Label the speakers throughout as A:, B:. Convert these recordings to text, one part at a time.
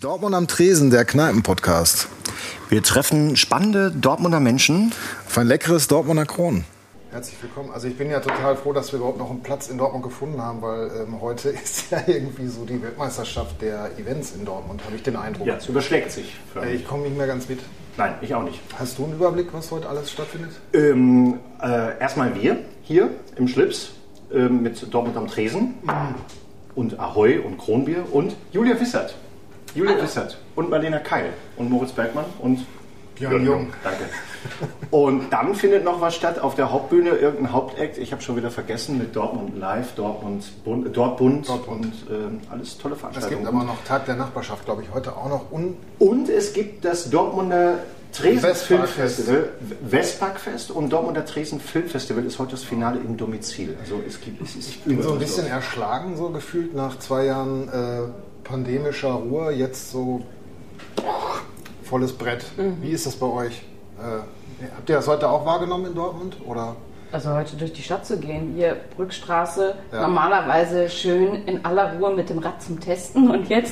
A: Dortmund am Tresen, der Kneipen-Podcast.
B: Wir treffen spannende Dortmunder Menschen.
A: Auf ein leckeres Dortmunder Kron.
C: Herzlich willkommen. Also ich bin ja total froh, dass wir überhaupt noch einen Platz in Dortmund gefunden haben, weil heute ist ja irgendwie so die Weltmeisterschaft der Events in Dortmund, habe ich den Eindruck.
B: Ja, es überschlägt sich.
C: Ich komme nicht mehr ganz mit.
B: Nein, ich auch nicht.
C: Hast du einen Überblick, was heute alles stattfindet?
B: Erstmal wir hier im Schlips mit Dortmund am Tresen und Ahoi und Kronbier und Julia Wissert. Wissert und Marlena Keil und Moritz Bergmann und
C: Björn Jung.
B: Danke. Und dann findet noch was statt auf der Hauptbühne, irgendein Hauptakt. Ich habe schon wieder vergessen, mit Dortmund Live, Dortbund und alles tolle Veranstaltungen.
C: Es gibt aber noch Tag der Nachbarschaft, glaube ich, heute auch noch.
B: Und es gibt das Dortmunder Tresen Filmfestival, Westparkfest und Dortmunder Tresen Filmfestival ist heute das Finale im Domizil. Also ich
C: bin so ein bisschen erschlagen, so gefühlt nach 2 Jahren pandemischer Ruhe, jetzt so volles Brett. Wie ist das bei euch? Habt ihr das heute auch wahrgenommen in Dortmund? Oder?
D: Also heute durch die Stadt zu gehen, hier Brückstraße, normalerweise schön in aller Ruhe mit dem Rad zum Testen und jetzt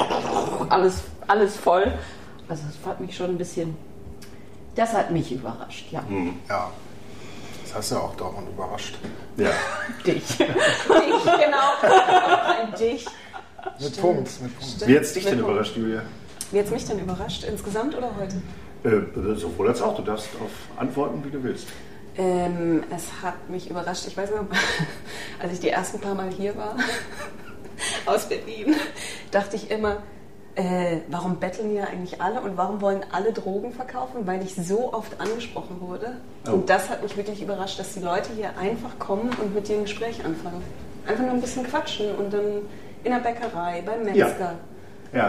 D: alles voll. Also das hat mich schon ein bisschen, das hat mich überrascht, ja.
C: Ja, das hast du ja auch Dortmund überrascht.
B: Ja.
D: Dich, genau, ein Dich.
C: Mit Punkt.
B: Wie hat es dich denn überrascht, Julia?
E: Wie hat es mich denn überrascht? Insgesamt oder heute?
B: Sowohl als auch. Du darfst auf antworten, wie du willst.
E: Es hat mich überrascht. Ich weiß noch, als ich die ersten paar Mal hier war, aus Berlin, dachte ich immer, warum betteln hier eigentlich alle und warum wollen alle Drogen verkaufen? Weil ich so oft angesprochen wurde. Oh. Und das hat mich wirklich überrascht, dass die Leute hier einfach kommen und mit dir ein Gespräch anfangen. Einfach nur ein bisschen quatschen und dann in der Bäckerei, beim Metzger.
B: Ja.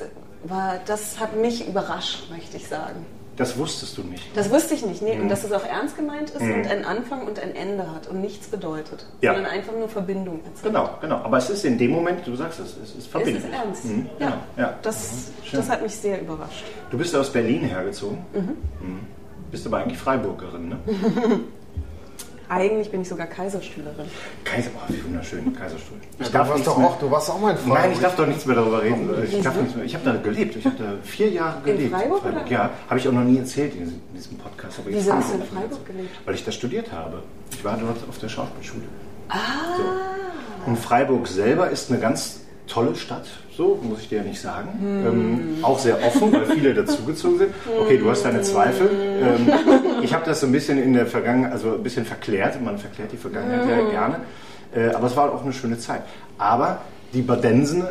E: Das hat mich überrascht, möchte ich sagen.
B: Das wusstest du nicht.
E: Das wusste ich nicht, nee. Und dass es auch ernst gemeint ist und ein Anfang und ein Ende hat und nichts bedeutet, sondern einfach nur Verbindung erzeugt.
B: Genau. Aber es ist in dem Moment, du sagst es ist verbindlich.
E: Es ist ernst.
B: Ja. Genau.
E: Das hat mich sehr überrascht.
B: Du bist aus Berlin hergezogen. Bist aber eigentlich Freiburgerin, ne?
E: Eigentlich bin ich sogar Kaiserstühlerin.
B: Wie wunderschön, Kaiserstuhl.
C: Du warst auch mal in Freiburg.
B: Nein, ich darf doch nichts mehr darüber reden. Ich habe da gelebt. Ich habe da 4 Jahre gelebt.
E: In Freiburg? Oder?
B: Ja, habe ich auch noch nie erzählt in diesem Podcast. Aber
E: wieso hast du in Freiburg gelebt?
B: Weil ich da studiert habe. Ich war dort auf der Schauspielschule.
E: So.
B: Und Freiburg selber ist eine ganz tolle Stadt, so muss ich dir ja nicht sagen. Auch sehr offen, weil viele dazugezogen sind. Okay, du hast deine Zweifel. Ich habe das so ein bisschen in der Vergangenheit, also ein bisschen verklärt. Man verklärt die Vergangenheit ja gerne. Aber es war auch eine schöne Zeit. Aber die Badensener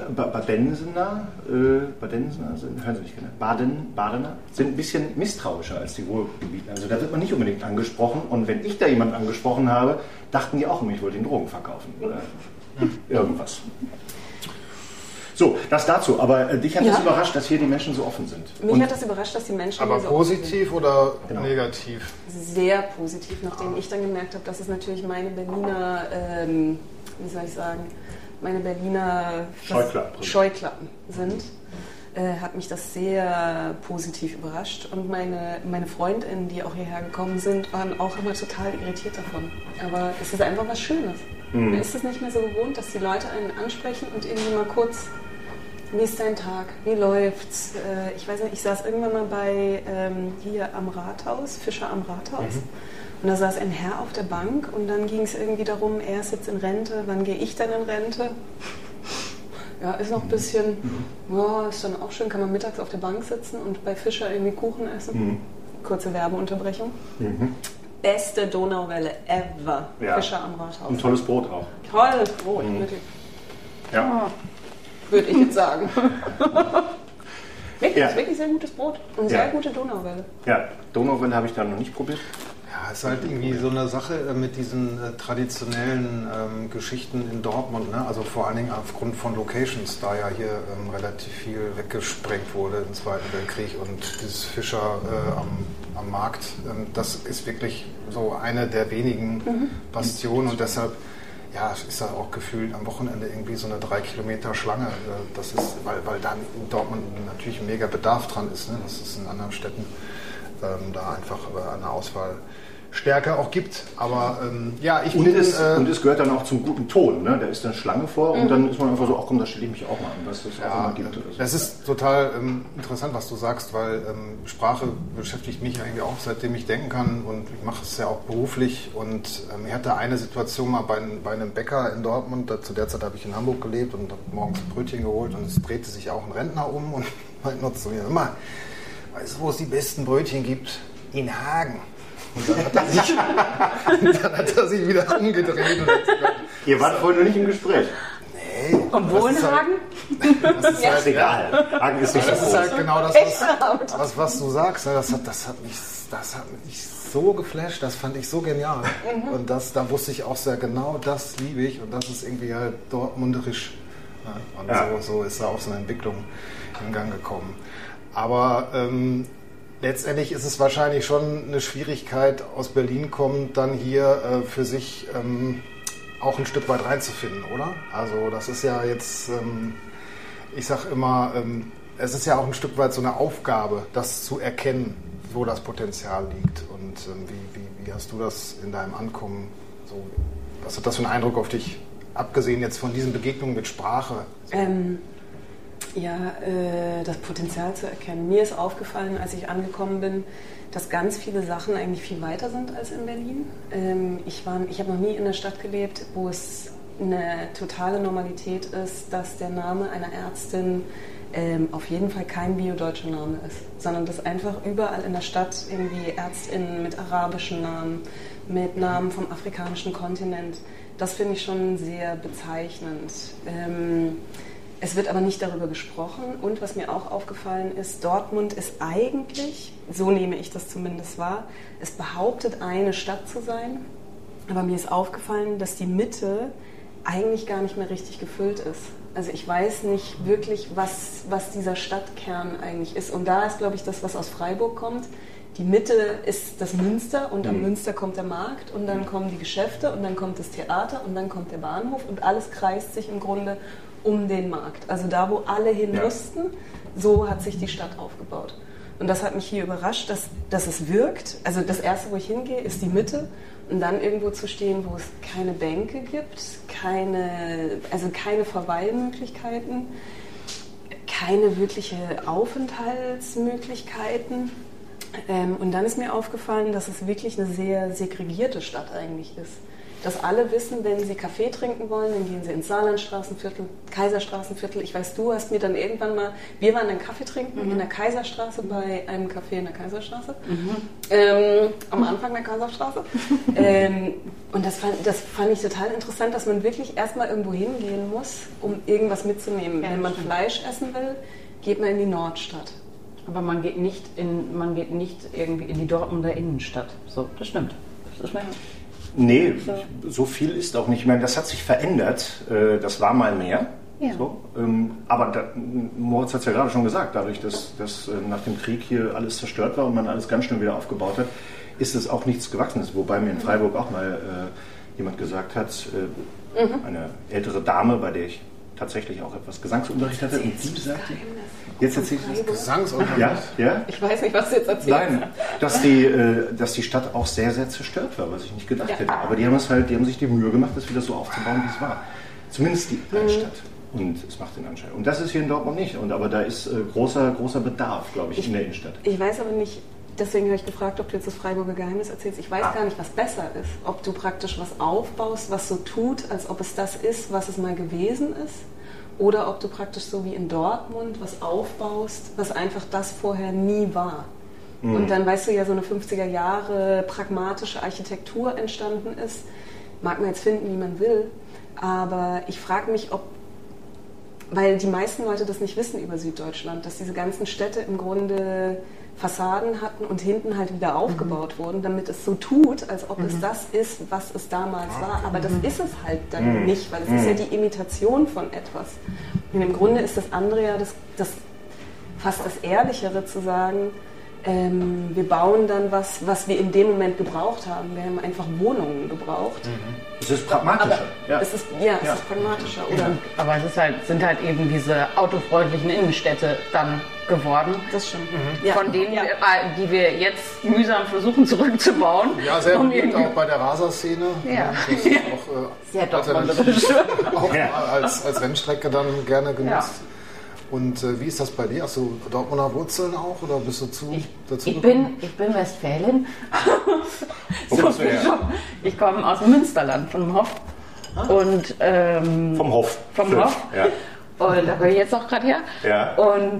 B: sind ein bisschen misstrauischer als die Ruhrgebieten. Also da wird man nicht unbedingt angesprochen. Und wenn ich da jemanden angesprochen habe, dachten die auch immer, ich wollte den Drogen verkaufen oder irgendwas. So, das dazu. Aber dich hat das überrascht, dass hier die Menschen so offen sind.
E: Mich hat das überrascht, dass die Menschen
C: aber
E: hier so offen sind.
C: positiv oder negativ?
E: Sehr positiv, nachdem ich dann gemerkt habe, dass es natürlich meine Berliner, meine Berliner Scheuklappen sind. Hat mich das sehr positiv überrascht. Und meine Freundinnen, die auch hierher gekommen sind, waren auch immer total irritiert davon. Aber es ist einfach was Schönes. Man ist es nicht mehr so gewohnt, dass die Leute einen ansprechen und irgendwie mal kurz, wie ist dein Tag, wie läuft's? Ich weiß nicht, ich saß irgendwann mal bei hier am Rathaus, Fischer am Rathaus. Und da saß ein Herr auf der Bank und dann ging es irgendwie darum, er ist jetzt in Rente, wann gehe ich dann in Rente? Ja, ist noch ein bisschen, ist dann auch schön, kann man mittags auf der Bank sitzen und bei Fischer irgendwie Kuchen essen. Kurze Werbeunterbrechung. Beste Donauwelle ever. Ja. Fischer am Rathaus.
B: Und tolles Brot auch.
E: Tolles Brot, wirklich.
B: Ja.
E: Würde ich jetzt sagen. Wirklich sehr gutes Brot und sehr gute Donauwelle.
B: Ja, Donauwelle habe ich da noch nicht probiert.
C: Ja, es ist halt irgendwie so eine Sache mit diesen traditionellen Geschichten in Dortmund, ne? Also vor allen Dingen aufgrund von Locations, da ja hier relativ viel weggesprengt wurde im Zweiten Weltkrieg und dieses Fischer am Markt, das ist wirklich so eine der wenigen Bastionen und deshalb ist da auch gefühlt am Wochenende irgendwie so eine 3 Kilometer Schlange. Das ist, weil da in Dortmund natürlich ein mega Bedarf dran ist, ne? Das ist in anderen Städten da einfach eine Auswahl Stärke auch gibt. Aber
B: und es gehört dann auch zum guten Ton. Ne? Da ist eine Schlange vor und dann ist man einfach so, ach komm, da stelle ich mich auch mal an, was es auch immer gibt. Oder so.
C: Das ist total interessant, was du sagst, weil Sprache beschäftigt mich eigentlich auch, seitdem ich denken kann, und ich mache es ja auch beruflich. Und ich hatte eine Situation mal bei einem Bäcker in Dortmund, zu der Zeit habe ich in Hamburg gelebt und habe morgens ein Brötchen geholt, und es drehte sich auch ein Rentner um und meinte nur zu mir, immer, weißt du, wo es die besten Brötchen gibt? In Hagen. Und dann hat er sich wieder umgedreht. Und hat gesagt,
B: ihr wart vorhin noch nicht im Gespräch.
C: Nee.
D: Und wo in Hagen?
B: Das ist halt egal. Hagen ist nicht so groß.
C: Das ist halt genau das, was du sagst. Das hat mich so geflasht, das fand ich so genial. Und da wusste ich auch sehr genau, das liebe ich, und das ist irgendwie halt dortmunderisch. Und so ist da auch so eine Entwicklung in Gang gekommen. Aber letztendlich ist es wahrscheinlich schon eine Schwierigkeit, aus Berlin kommend dann hier für sich auch ein Stück weit reinzufinden, oder? Also das ist ja jetzt, ich sag immer, es ist ja auch ein Stück weit so eine Aufgabe, das zu erkennen, wo das Potenzial liegt. Und wie hast du das in deinem Ankommen, so, was hat das für einen Eindruck auf dich, abgesehen jetzt von diesen Begegnungen mit Sprache? So?
E: Das Potenzial zu erkennen. Mir ist aufgefallen, als ich angekommen bin, dass ganz viele Sachen eigentlich viel weiter sind als in Berlin. Ich habe noch nie in einer Stadt gelebt, wo es eine totale Normalität ist, dass der Name einer Ärztin auf jeden Fall kein biodeutscher Name ist, sondern dass einfach überall in der Stadt irgendwie ÄrztInnen mit arabischen Namen, mit Namen vom afrikanischen Kontinent, das finde ich schon sehr bezeichnend. Es wird aber nicht darüber gesprochen, und was mir auch aufgefallen ist, Dortmund ist eigentlich, so nehme ich das zumindest wahr, es behauptet, eine Stadt zu sein, aber mir ist aufgefallen, dass die Mitte eigentlich gar nicht mehr richtig gefüllt ist. Also ich weiß nicht wirklich, was dieser Stadtkern eigentlich ist, und da ist, glaube ich, das, was aus Freiburg kommt. Die Mitte ist das Münster, und am Münster kommt der Markt, und dann kommen die Geschäfte, und dann kommt das Theater, und dann kommt der Bahnhof, und alles kreist sich im Grunde um den Markt. Also da, wo alle hin mussten, so hat sich die Stadt aufgebaut. Und das hat mich hier überrascht, dass es wirkt. Also das Erste, wo ich hingehe, ist die Mitte. Und dann irgendwo zu stehen, wo es keine Bänke gibt, keine Verweilmöglichkeiten, keine wirkliche Aufenthaltsmöglichkeiten. Und dann ist mir aufgefallen, dass es wirklich eine sehr segregierte Stadt eigentlich ist. Dass alle wissen, wenn sie Kaffee trinken wollen, dann gehen sie ins Saarlandstraßenviertel, Kaiserstraßenviertel. Ich weiß, du hast mir dann irgendwann mal, wir waren dann Kaffee trinken in der Kaiserstraße bei einem Café in der Kaiserstraße, am Anfang der Kaiserstraße. Und das fand ich total interessant, dass man wirklich erstmal irgendwo hingehen muss, um irgendwas mitzunehmen. Wenn man Fleisch essen will, geht man in die Nordstadt.
D: Aber man geht nicht irgendwie in die Dortmunder Innenstadt. So, das stimmt. Das ist
B: Nee, so viel ist auch nicht. Ich meine, das hat sich verändert. Das war mal mehr. Ja. So. Aber Moritz hat es ja gerade schon gesagt, dadurch, dass nach dem Krieg hier alles zerstört war und man alles ganz schnell wieder aufgebaut hat, ist es auch nichts Gewachsenes. Wobei mir in Freiburg auch mal jemand gesagt hat, eine ältere Dame, bei der ich tatsächlich auch etwas Gesangsunterricht hatte, und die sagte, jetzt erzähle ich das.
C: Gesangsunterricht?
B: Ja?
E: Ich weiß nicht, was du jetzt erzählst.
B: Nein, dass die Stadt auch sehr, sehr zerstört war, was ich nicht gedacht hätte. Aber die haben sich die Mühe gemacht, das wieder so aufzubauen, wie es war. Zumindest die Altstadt. Und es macht den Anschein. Und das ist hier in Dortmund nicht. Aber da ist großer Bedarf, glaube ich, in der Innenstadt.
E: Ich weiß aber nicht, deswegen habe ich gefragt, ob du jetzt das Freiburger Geheimnis erzählst. Ich weiß gar nicht, was besser ist. Ob du praktisch was aufbaust, was so tut, als ob es das ist, was es mal gewesen ist. Oder ob du praktisch so wie in Dortmund was aufbaust, was einfach das vorher nie war. Und dann, weißt du, ja, so eine 50er Jahre pragmatische Architektur entstanden ist. Mag man jetzt finden, wie man will. Aber ich frage mich, weil die meisten Leute das nicht wissen über Süddeutschland, dass diese ganzen Städte im Grunde Fassaden hatten und hinten halt wieder aufgebaut wurden, damit es so tut, als ob es das ist, was es damals war. Aber das ist es halt dann nicht, weil es ist ja die Imitation von etwas. Und im Grunde ist das andere ja fast das Ehrlichere zu sagen, wir bauen dann was wir in dem Moment gebraucht haben. Wir haben einfach Wohnungen gebraucht.
B: Es ist pragmatischer.
E: Es ist pragmatischer. Oder?
D: Aber es sind halt eben diese autofreundlichen Innenstädte dann geworden.
E: Das stimmt.
D: Von denen, die wir jetzt mühsam versuchen zurückzubauen.
C: Ja, sehr beliebt auch bei der Raser-Szene.
D: Ja.
C: Das ist auch
D: sehr dortmunderisch.
C: Auch als Rennstrecke dann gerne genutzt. Ja. Und wie ist das bei dir? Hast du Dortmunder Wurzeln auch oder bist du dazu gekommen?
D: Ich bin Westfälin. Ich komme aus dem Münsterland, vom Hof. Und,
B: vom Hof.
D: Vom Hof. Ja. Und da komme ich jetzt auch gerade her.
B: Ja.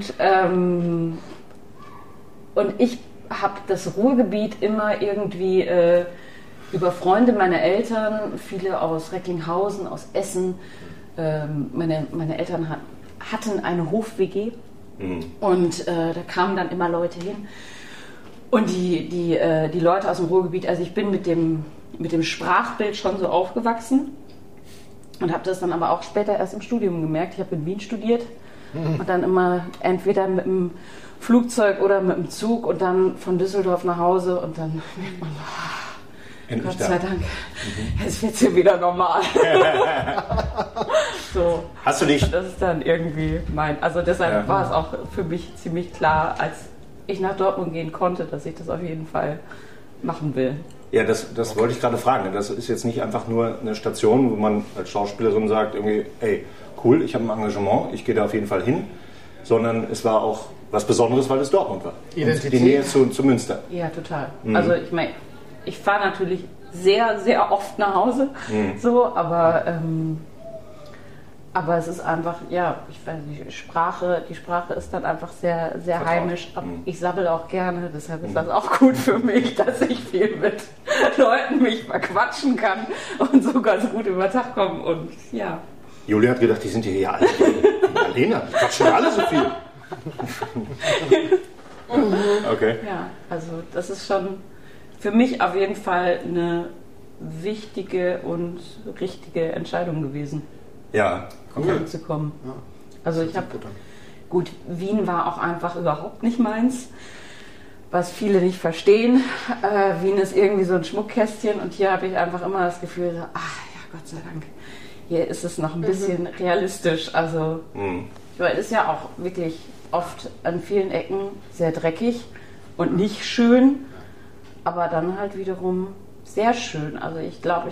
D: Und ich habe das Ruhrgebiet immer irgendwie über Freunde meiner Eltern, viele aus Recklinghausen, aus Essen. Meine Eltern hatten eine Hof-WG und da kamen dann immer Leute hin. Und die Leute aus dem Ruhrgebiet, also ich bin mit dem Sprachbild schon so aufgewachsen und habe das dann aber auch später erst im Studium gemerkt. Ich habe in Wien studiert und dann immer entweder mit dem Flugzeug oder mit dem Zug und dann von Düsseldorf nach Hause und dann merkt man, Gott sei Dank, jetzt wird es hier wieder normal. So.
B: Hast du dich?
D: Das ist dann irgendwie also deshalb war es auch für mich ziemlich klar, als ich nach Dortmund gehen konnte, dass ich das auf jeden Fall machen will.
B: Ja, das wollte ich gerade fragen. Das ist jetzt nicht einfach nur eine Station, wo man als Schauspielerin sagt, irgendwie, ey, cool, ich habe ein Engagement, ich gehe da auf jeden Fall hin, sondern es war auch was Besonderes, weil es Dortmund war.
C: Identität.
B: Die Nähe zu Münster.
D: Ja, total. Also ich meine, ich fahre natürlich sehr, sehr oft nach Hause, so, aber es ist einfach, ja, ich weiß nicht, die Sprache ist dann einfach sehr, sehr
B: vertraut.
D: Heimisch. Ich sabbel auch gerne, deshalb ist das auch gut für mich, dass ich viel mit Leuten mich verquatschen kann und so ganz gut über den Tag kommen und ja.
B: Julia hat gedacht, die sind hier alle Alena, die quatschen alle so viel. Okay.
D: Ja, also das ist schon für mich auf jeden Fall eine wichtige und richtige Entscheidung gewesen.
B: Ja,
D: okay. Zu kommen. Ja. Also ich habe, gut, Wien war auch einfach überhaupt nicht meins, was viele nicht verstehen. Wien ist irgendwie so ein Schmuckkästchen und hier habe ich einfach immer das Gefühl, so, Gott sei Dank, hier ist es noch ein bisschen realistisch. Also es ist ja auch wirklich oft an vielen Ecken sehr dreckig und nicht schön, aber dann halt wiederum sehr schön. Also ich glaube,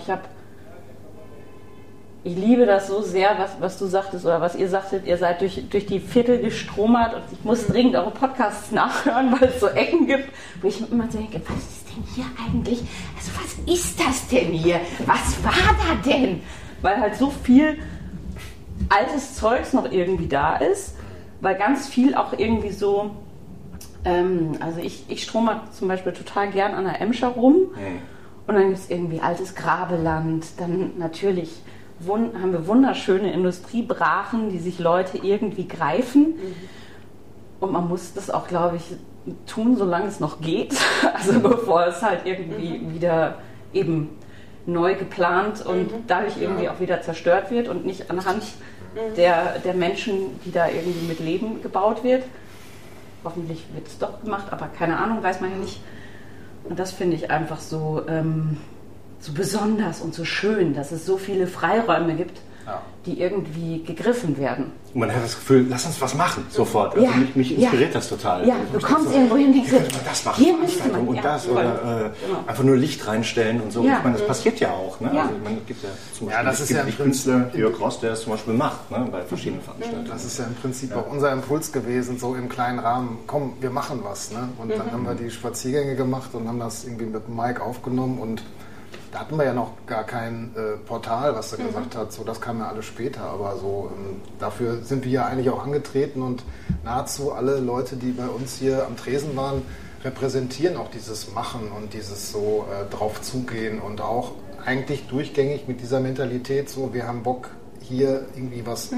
D: ich liebe das so sehr, was du sagtest oder was ihr sagtet, ihr seid durch die Viertel gestromert und ich muss dringend eure Podcasts nachhören, weil es so Ecken gibt, wo ich immer denke, was ist denn hier eigentlich? Also was ist das denn hier? Was war da denn? Weil halt so viel altes Zeugs noch irgendwie da ist, weil ganz viel auch irgendwie so, also ich stromere zum Beispiel total gern an der Emscher rum und dann gibt es irgendwie altes Grabeland, dann natürlich haben wir wunderschöne Industriebrachen, die sich Leute irgendwie greifen. Und man muss das auch, glaube ich, tun, solange es noch geht. Also bevor es halt irgendwie wieder eben neu geplant und dadurch irgendwie auch wieder zerstört wird und nicht anhand der Menschen, die da irgendwie mit leben, gebaut wird. Hoffentlich wird es doch gemacht, aber keine Ahnung, weiß man ja nicht. Und das finde ich einfach so besonders und so schön, dass es so viele Freiräume gibt, die irgendwie gegriffen werden.
B: Und man hat das Gefühl, lass uns was machen, sofort. Also mich inspiriert das total.
D: Ja, du kommst irgendwo hin und denkst,
B: das machen, hier müsste man und das oder einfach nur Licht reinstellen und so. Ja. Ich meine, das passiert ja auch. Ne?
D: Ja.
B: Also, man gibt ja zum Beispiel
C: das ist ja
B: die Künstler, Jörg Ross, der das zum Beispiel macht, ne? Bei verschiedenen Veranstaltungen.
C: Das ist ja im Prinzip auch unser Impuls gewesen, so im kleinen Rahmen. Komm, wir machen was. Ne? Und dann haben wir die Spaziergänge gemacht und haben das irgendwie mit Mike aufgenommen und da hatten wir ja noch gar kein Portal, was er gesagt hat, so das kam ja alles später, aber so dafür sind wir ja eigentlich auch angetreten und nahezu alle Leute, die bei uns hier am Tresen waren, repräsentieren auch dieses Machen und dieses so drauf zugehen und auch eigentlich durchgängig mit dieser Mentalität so, wir haben Bock hier irgendwie was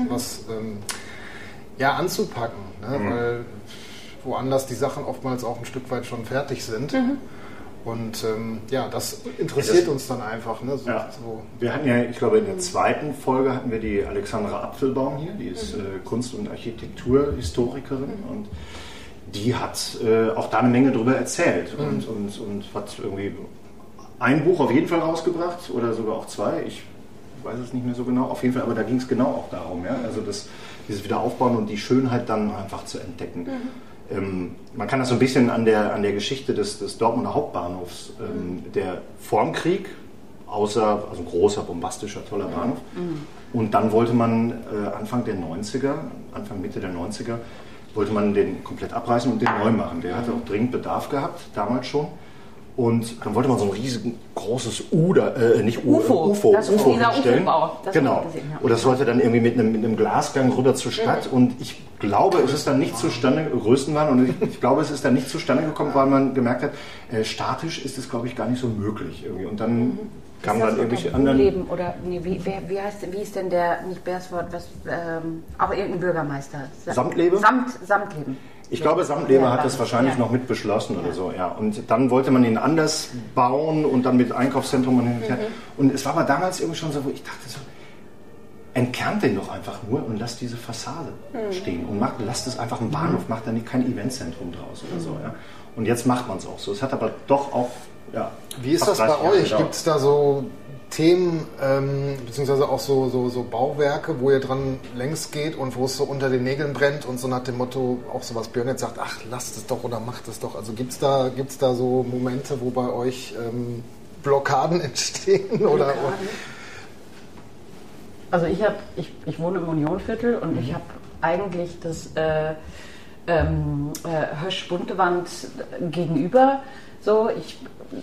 C: anzupacken, ne? Weil woanders die Sachen oftmals auch ein Stück weit schon fertig sind. Und das interessiert uns dann einfach. Ne? So.
B: Wir hatten ja, ich glaube in der zweiten Folge hatten wir die Alexandra Apfelbaum hier, die ist Kunst- und Architekturhistorikerin und die hat auch da eine Menge drüber erzählt und hat irgendwie ein Buch auf jeden Fall rausgebracht oder sogar auch 2, ich weiß es nicht mehr so genau, auf jeden Fall, aber da ging es genau auch darum, ja? Also dieses Wiederaufbauen und die Schönheit dann einfach zu entdecken. Man kann das so ein bisschen an der Geschichte des Dortmunder Hauptbahnhofs, der vorm Krieg, also ein großer, bombastischer, toller Bahnhof, und dann wollte man Anfang Mitte der 90er, wollte man den komplett abreißen und den neu machen. Der hatte auch dringend Bedarf gehabt, damals schon. Und dann wollte man so ein riesengroßes UFO hinstellen. Genau. Und das sollte dann irgendwie mit einem Glasgang rüber zur Stadt. Und ich glaube, es ist dann nicht zustande, Größenwahn, und ich glaube, es ist dann nicht zustande gekommen, weil man gemerkt hat, statisch ist es, glaube ich, gar nicht so möglich irgendwie. Und dann kamen dann irgendwelche anderen...
D: Leben oder, nee, wie ist denn der, nicht Bersford, auch irgendein Bürgermeister?
B: Samtlebe?
D: Samtleben.
B: Ich glaube, Samtlebe hat das wahrscheinlich noch mit beschlossen oder so, ja. Und dann wollte man ihn anders bauen und dann mit Einkaufszentrum und hin und her. Und es war aber damals irgendwie schon so, wo ich dachte so, entkernt den doch einfach nur und lasst diese Fassade stehen und lasst es einfach ein Bahnhof, macht da nicht kein Eventzentrum draus oder so, ja. Und jetzt macht man es auch so. Es hat aber doch auch, ja.
C: Wie ist das bei euch? Gibt es da so Themen, beziehungsweise auch so Bauwerke, wo ihr dran längs geht und wo es so unter den Nägeln brennt und so nach dem Motto, auch so was Björn jetzt sagt, ach, lasst es doch oder macht es doch. Also gibt's da so Momente, wo bei euch Blockaden entstehen? Oder?
D: Also ich wohne im Unionviertel und ich habe eigentlich das Hösch-Buntewand gegenüber. So, ich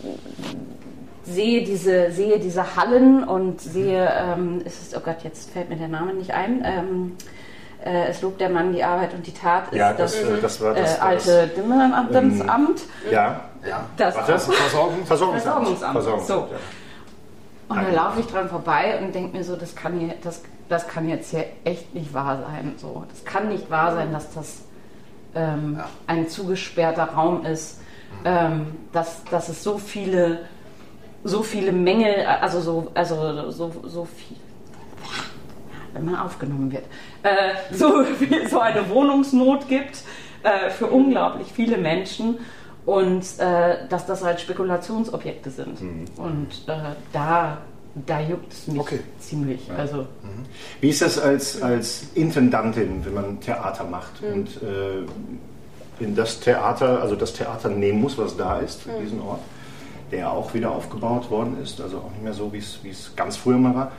D: sehe diese Hallen und sehe, oh Gott, jetzt fällt mir der Name nicht ein, es lobt der Mann die Arbeit und die Tat ist das alte Dimmeramtamt.
B: Das Versorgungsamt.
D: So. Und dann laufe ich dran vorbei und denke mir so, das kann jetzt hier echt nicht wahr sein. So, das kann nicht wahr sein, dass das ein zugesperrter Raum ist, dass es so viele Mängel, also so viel, wenn man aufgenommen wird, so eine Wohnungsnot gibt für unglaublich viele Menschen und dass das halt Spekulationsobjekte sind. Und da juckt es mich ziemlich.
B: Ja.
D: Also.
B: Wie ist das als Intendantin, wenn man Theater macht und in das Theater nehmen muss, was da ist, für diesen Ort, der auch wieder aufgebaut worden ist, also auch nicht mehr so, wie es ganz früher mal war.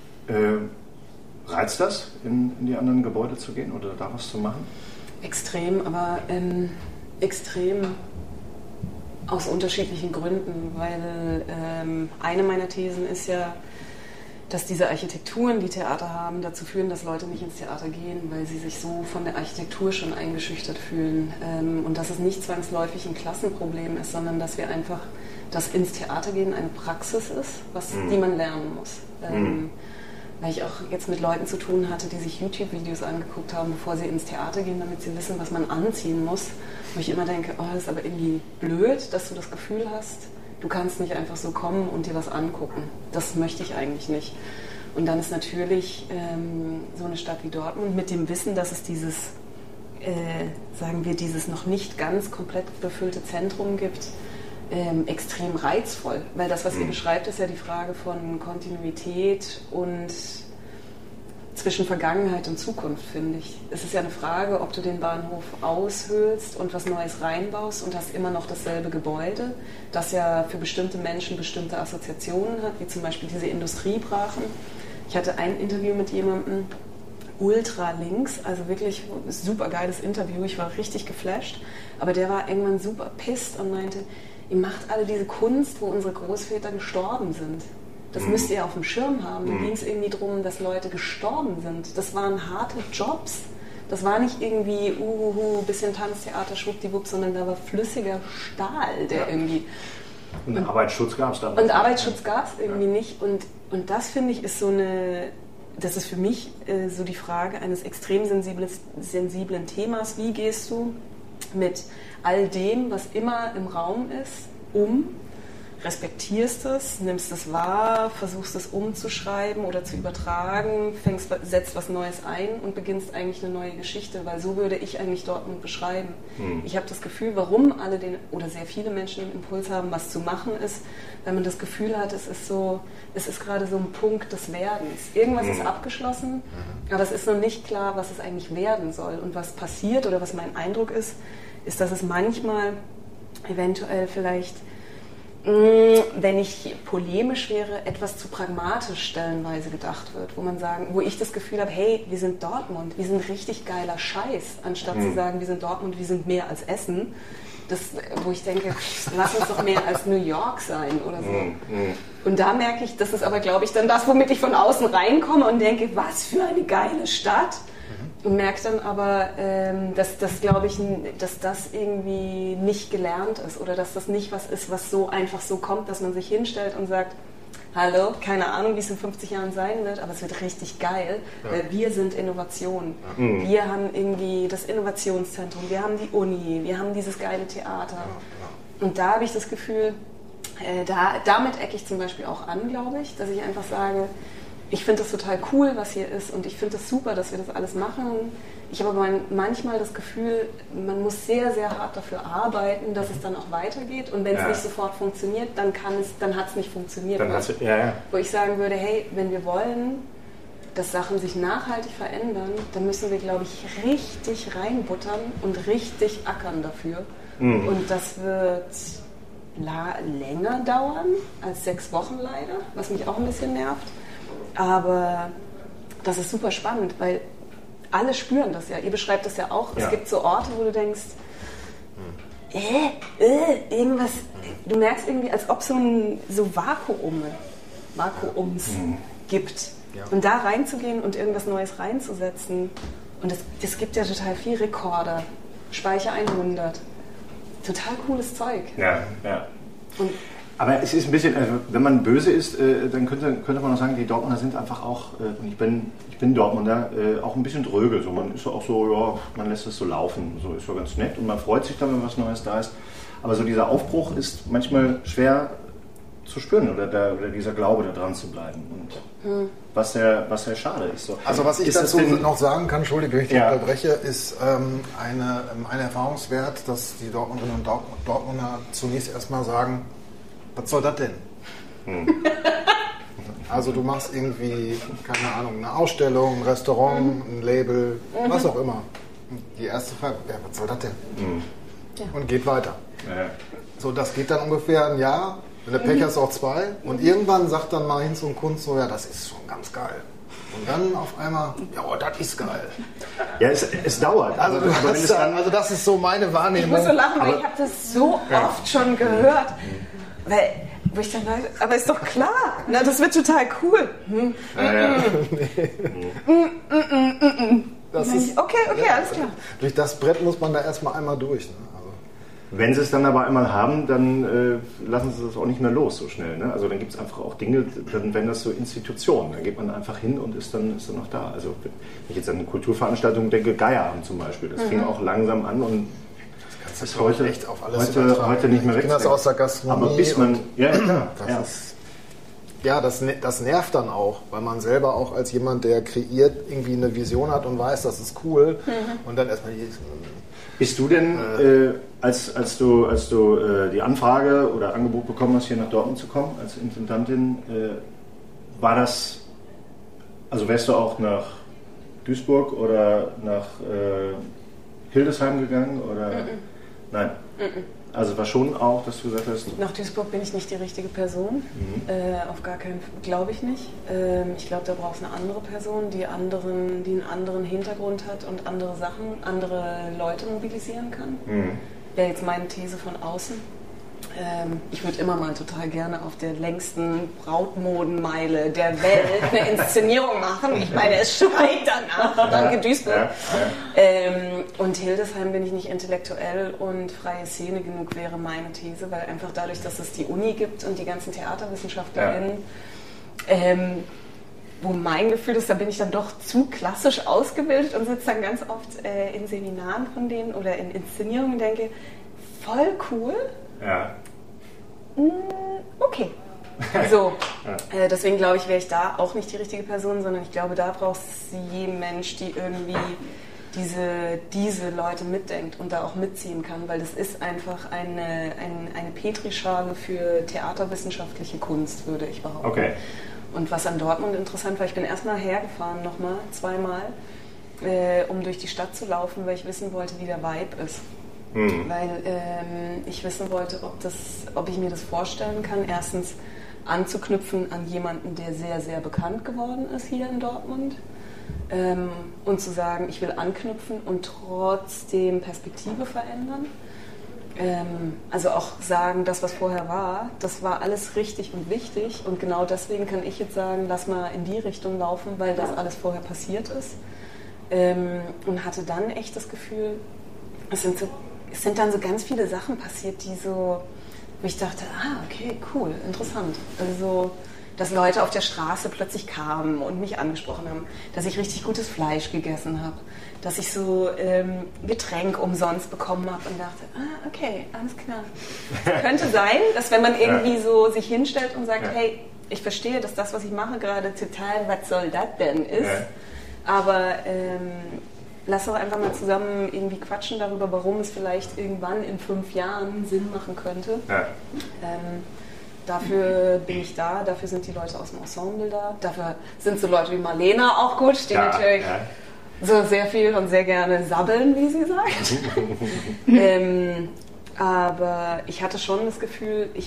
B: Reizt das, in die anderen Gebäude zu gehen oder da was zu machen?
E: Extrem, aber extrem aus unterschiedlichen Gründen, weil eine meiner Thesen ist ja, dass diese Architekturen, die Theater haben, dazu führen, dass Leute nicht ins Theater gehen, weil sie sich so von der Architektur schon eingeschüchtert fühlen. Und dass es nicht zwangsläufig ein Klassenproblem ist, sondern dass wir einfach, dass ins Theater gehen eine Praxis ist, die man lernen muss. Weil ich auch jetzt mit Leuten zu tun hatte, die sich YouTube-Videos angeguckt haben, bevor sie ins Theater gehen, damit sie wissen, was man anziehen muss. Wo ich immer denke, oh, das ist aber irgendwie blöd, dass du das Gefühl hast, du kannst nicht einfach so kommen und dir was angucken. Das möchte ich eigentlich nicht. Und dann ist natürlich so eine Stadt wie Dortmund mit dem Wissen, dass es dieses, dieses noch nicht ganz komplett befüllte Zentrum gibt, extrem reizvoll. Weil das, was ihr beschreibt, ist ja die Frage von Kontinuität und zwischen Vergangenheit und Zukunft, finde ich. Es ist ja eine Frage, ob du den Bahnhof aushöhlst und was Neues reinbaust und hast immer noch dasselbe Gebäude, das ja für bestimmte Menschen bestimmte Assoziationen hat, wie zum Beispiel diese Industriebrachen. Ich hatte ein Interview mit jemandem, ultra links, also wirklich super geiles Interview, ich war richtig geflasht, aber der war irgendwann super pissed und meinte, ihr macht alle diese Kunst, wo unsere Großväter gestorben sind. Das müsst ihr auf dem Schirm haben. Da ging es irgendwie darum, dass Leute gestorben sind. Das waren harte Jobs. Das war nicht irgendwie bisschen Tanztheater, schwuppdiwupp, sondern da war flüssiger Stahl, der irgendwie...
B: Und Arbeitsschutz gab es damals.
E: Und Arbeitsschutz gab es irgendwie nicht. Und das, finde ich, ist so eine... Das ist für mich so die Frage eines extrem sensiblen Themas. Wie gehst du mit all dem, was immer im Raum ist, um? respektierst es, nimmst es wahr, versuchst es umzuschreiben oder zu übertragen, setzt was Neues ein und beginnst eigentlich eine neue Geschichte, weil so würde ich eigentlich Dortmund beschreiben. Ich habe das Gefühl, warum alle oder sehr viele Menschen den Impuls haben, was zu machen, ist, wenn man das Gefühl hat, es ist gerade so ein Punkt des Werdens. Irgendwas ist abgeschlossen, aber es ist noch nicht klar, was es eigentlich werden soll. Und was passiert oder was mein Eindruck ist, dass es manchmal eventuell vielleicht, wenn ich polemisch wäre, etwas zu pragmatisch stellenweise gedacht wird, wo ich das Gefühl habe, hey, wir sind Dortmund, wir sind richtig geiler Scheiß, anstatt zu sagen, wir sind Dortmund, wir sind mehr als Essen. Wo ich denke, lass uns doch mehr als New York sein oder so. Und da merke ich, das ist aber, glaube ich, dann das, womit ich von außen reinkomme und denke, was für eine geile Stadt. Und merke dann aber, dass das irgendwie nicht gelernt ist oder dass das nicht was ist, was so einfach so kommt, dass man sich hinstellt und sagt, hallo, keine Ahnung, wie es in 50 Jahren sein wird, aber es wird richtig geil, weil wir sind Innovation. Wir haben irgendwie das Innovationszentrum, wir haben die Uni, wir haben dieses geile Theater. Und da habe ich das Gefühl, damit ecke ich zum Beispiel auch an, glaube ich, dass ich einfach sage, ich finde das total cool, was hier ist und ich finde das super, dass wir das alles machen. Ich habe aber manchmal das Gefühl, man muss sehr, sehr hart dafür arbeiten, dass es dann auch weitergeht und wenn es nicht sofort funktioniert, dann hat es nicht funktioniert. Wo ich sagen würde, hey, wenn wir wollen, dass Sachen sich nachhaltig verändern, dann müssen wir, glaube ich, richtig reinbuttern und richtig ackern dafür. Und das wird länger dauern als 6 Wochen leider, was mich auch ein bisschen nervt. Aber das ist super spannend, weil alle spüren das ja. Ihr beschreibt das ja auch. Es gibt so Orte, wo du denkst, irgendwas, du merkst irgendwie, als ob so Vakuums gibt. Ja. Und da reinzugehen und irgendwas Neues reinzusetzen. Und das gibt ja total viel Rekorder. Speicher 100. Total cooles Zeug.
B: Ja. Aber es ist ein bisschen, also wenn man böse ist, dann könnte man auch sagen, die Dortmunder sind einfach auch, und ich bin Dortmunder, auch ein bisschen dröge. So. Man ist auch so, ja, man lässt es so laufen, so ist ja ganz nett und man freut sich dann, wenn was Neues da ist. Aber so dieser Aufbruch ist manchmal schwer zu spüren oder dieser Glaube, da dran zu bleiben. Und was sehr schade ist. So.
C: Also was ich dazu noch sagen kann, Entschuldigung, wenn ich dich unterbreche, ist ein Erfahrungswert, dass die Dortmunderinnen und Dortmunder zunächst erstmal sagen, was soll das denn? Also du machst irgendwie, keine Ahnung, eine Ausstellung, ein Restaurant, ein Label, was auch immer. Die erste Frage, was soll das denn? Und geht weiter. So, das geht dann ungefähr ein Jahr, wenn der Pech hast auch 2. Und irgendwann sagt dann mal Hinz und Kunz so, ja, das ist schon ganz geil. Und dann auf einmal, ja, das ist geil.
B: Ja, es dauert.
C: Also, das ist so meine Wahrnehmung.
E: Ich muss so lachen, weil ich habe das so oft schon gehört. Wo ich dann weiß, aber ist doch klar, das wird total cool. Okay, alles klar.
C: Durch das Brett muss man da erstmal einmal durch. Ne? Also.
B: Wenn sie es dann aber einmal haben, dann lassen sie es auch nicht mehr los so schnell. Ne? Also dann gibt es einfach auch Dinge, dann werden das so Institutionen. Dann geht man einfach hin und ist dann noch da. Also wenn ich jetzt an eine Kulturveranstaltung denke, Geierabend zum Beispiel, das fing auch langsam an und das ist heute echt auf alles heute nicht mehr weg.
C: Das aus der Gastronomie.
B: Aber bis man,
C: das nervt dann auch, weil man selber auch als jemand, der kreiert, irgendwie eine Vision hat und weiß, das ist cool. Und dann erstmal
B: bist du denn, als du die Anfrage oder Angebot bekommen hast, hier nach Dortmund zu kommen als Intendantin, war das, also wärst du auch nach Duisburg oder nach Hildesheim gegangen oder? Nein. Also war schon auch, dass du gesagt hast...
E: Nach Duisburg bin ich nicht die richtige Person. Auf gar keinen Fall, glaube ich nicht. Ich glaube, da brauchst du eine andere Person, die einen anderen Hintergrund hat und andere Sachen, andere Leute mobilisieren kann. Wäre jetzt meine These von außen. Ich würde immer mal total gerne auf der längsten Brautmodenmeile der Welt eine Inszenierung machen. Ich meine, es schreit danach. Danke, Duisburg. Und Hildesheim bin ich nicht intellektuell und freie Szene genug, wäre meine These, weil einfach dadurch, dass es die Uni gibt und die ganzen TheaterwissenschaftlerInnen, wo mein Gefühl ist, da bin ich dann doch zu klassisch ausgebildet und sitze dann ganz oft in Seminaren von denen oder in Inszenierungen und denke, voll cool. Okay. So, deswegen glaube ich, wäre ich da auch nicht die richtige Person, sondern ich glaube, da braucht es jeden Mensch, die irgendwie diese Leute mitdenkt und da auch mitziehen kann, weil das ist einfach eine Petrischale für theaterwissenschaftliche Kunst, würde ich behaupten. Okay. Und was an Dortmund interessant war, ich bin erstmal hergefahren, nochmal, zweimal, um durch die Stadt zu laufen, weil ich wissen wollte, wie der Vibe ist. Weil ich wissen wollte, ob ich mir das vorstellen kann, erstens anzuknüpfen an jemanden, der sehr, sehr bekannt geworden ist hier in Dortmund und zu sagen, ich will anknüpfen und trotzdem Perspektive verändern. Also auch sagen, das, was vorher war, das war alles richtig und wichtig und genau deswegen kann ich jetzt sagen, lass mal in die Richtung laufen, weil das alles vorher passiert ist und hatte dann echt das Gefühl, es sind dann so ganz viele Sachen passiert, wo ich dachte, okay, cool, interessant. Also, dass Leute auf der Straße plötzlich kamen und mich angesprochen haben, dass ich richtig gutes Fleisch gegessen habe, dass ich so Getränk umsonst bekommen habe und dachte, okay, alles klar. Es könnte sein, dass wenn man irgendwie so sich hinstellt und sagt, hey, ich verstehe, dass das, was ich mache gerade total, was soll das denn ist, aber lass doch einfach mal zusammen irgendwie quatschen darüber, warum es vielleicht irgendwann in 5 Jahren Sinn machen könnte. Ja. Dafür bin ich da, dafür sind die Leute aus dem Ensemble da, dafür sind so Leute wie Marlena auch gut, die natürlich so sehr viel und sehr gerne sabbeln, wie sie sagt. Aber ich hatte schon das Gefühl, ich